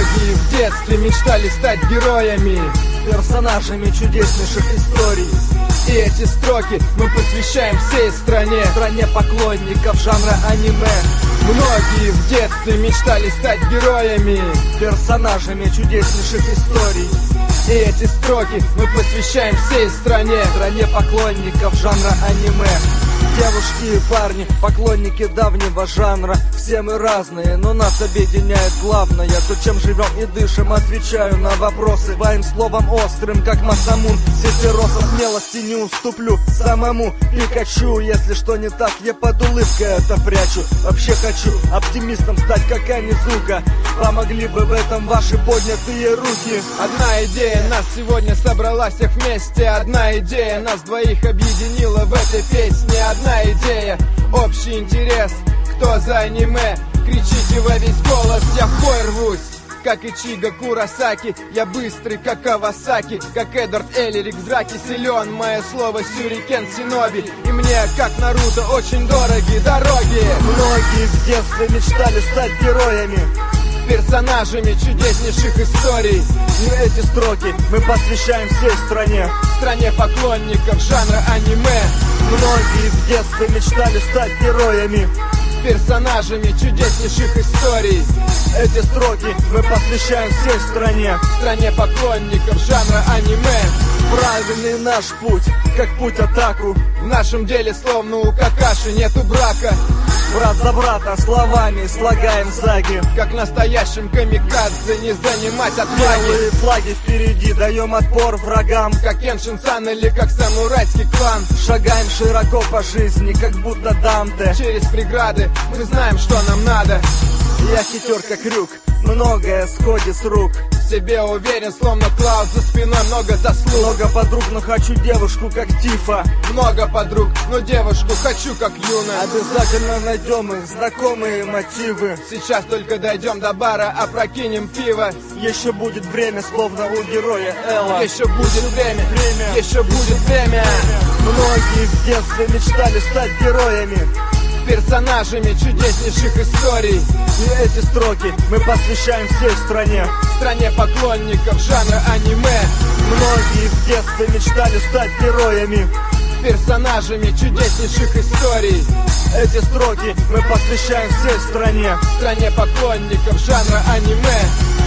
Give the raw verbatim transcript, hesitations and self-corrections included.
Многие в детстве мечтали стать героями, персонажами чудеснейших историй. И эти строки мы посвящаем всей стране, стране поклонников жанра аниме. Многие в детстве мечтали стать героями, персонажами чудеснейших историй. И эти строки мы посвящаем всей стране, стране поклонников жанра аниме. Девушки и парни, поклонники давнего жанра. Все мы разные, но нас объединяет главное то, чем живем и дышим. Отвечаю на вопросы своим словом острым, как Масамун. Сетероса, смелости не уступлю самому Пикачу. Если что не так, я под улыбкой это прячу. Вообще хочу оптимистом стать, как Анизука. Помогли бы в этом ваши поднятые руки. Одна идея нас сегодня собрала всех вместе. Одна идея нас двоих объединила в этой песне. Одна идея, общий интерес. Кто за аниме? Кричите во весь голос, я в бой рвусь. Как Ичиго Куросаки, я быстрый, как Кавасаки. Как Эдвард Эллерик в драке силен. Мое слово Сюрикен Синоби. И мне, как Наруто, очень дороги дороги. Многие в детстве мечтали стать героями, персонажами чудеснейших историй. И эти строки мы посвящаем всей стране, стране поклонников жанра аниме. Многие в детстве мечтали стать героями, персонажами чудеснейших историй. Эти строки мы посвящаем всей стране, стране поклонников жанра аниме. Правильный наш путь, как путь атаку. В нашем деле словно у Какаши нету брака. Брат за брата словами слагаем саги. Как настоящим камикадзе не занимать отваги. Белые флаги впереди, даем отпор врагам. Как Кеншин-сан или как самурайский клан. Шагаем широко по жизни, как будто Данте. Через преграды мы знаем, что нам надо. Я хитер как крюк, многое сходит с рук. В себе уверен, словно Клауд, за спиной много заслуг. Много подруг, но хочу девушку, как Тифа. Много подруг, но девушку хочу, как Юна. Обязательно найдем их знакомые мотивы. Сейчас только дойдем до бара, опрокинем пиво. Еще будет время, словно у героя Элла. Еще будет время, время. Еще будет время. Многие в детстве мечтали стать героями, персонажами чудеснейших историй. И эти строки мы посвящаем всей стране, стране поклонников жанра аниме. Многие в детстве мечтали стать героями, персонажами чудеснейших историй. Эти строки мы посвящаем всей стране, стране поклонников жанра аниме.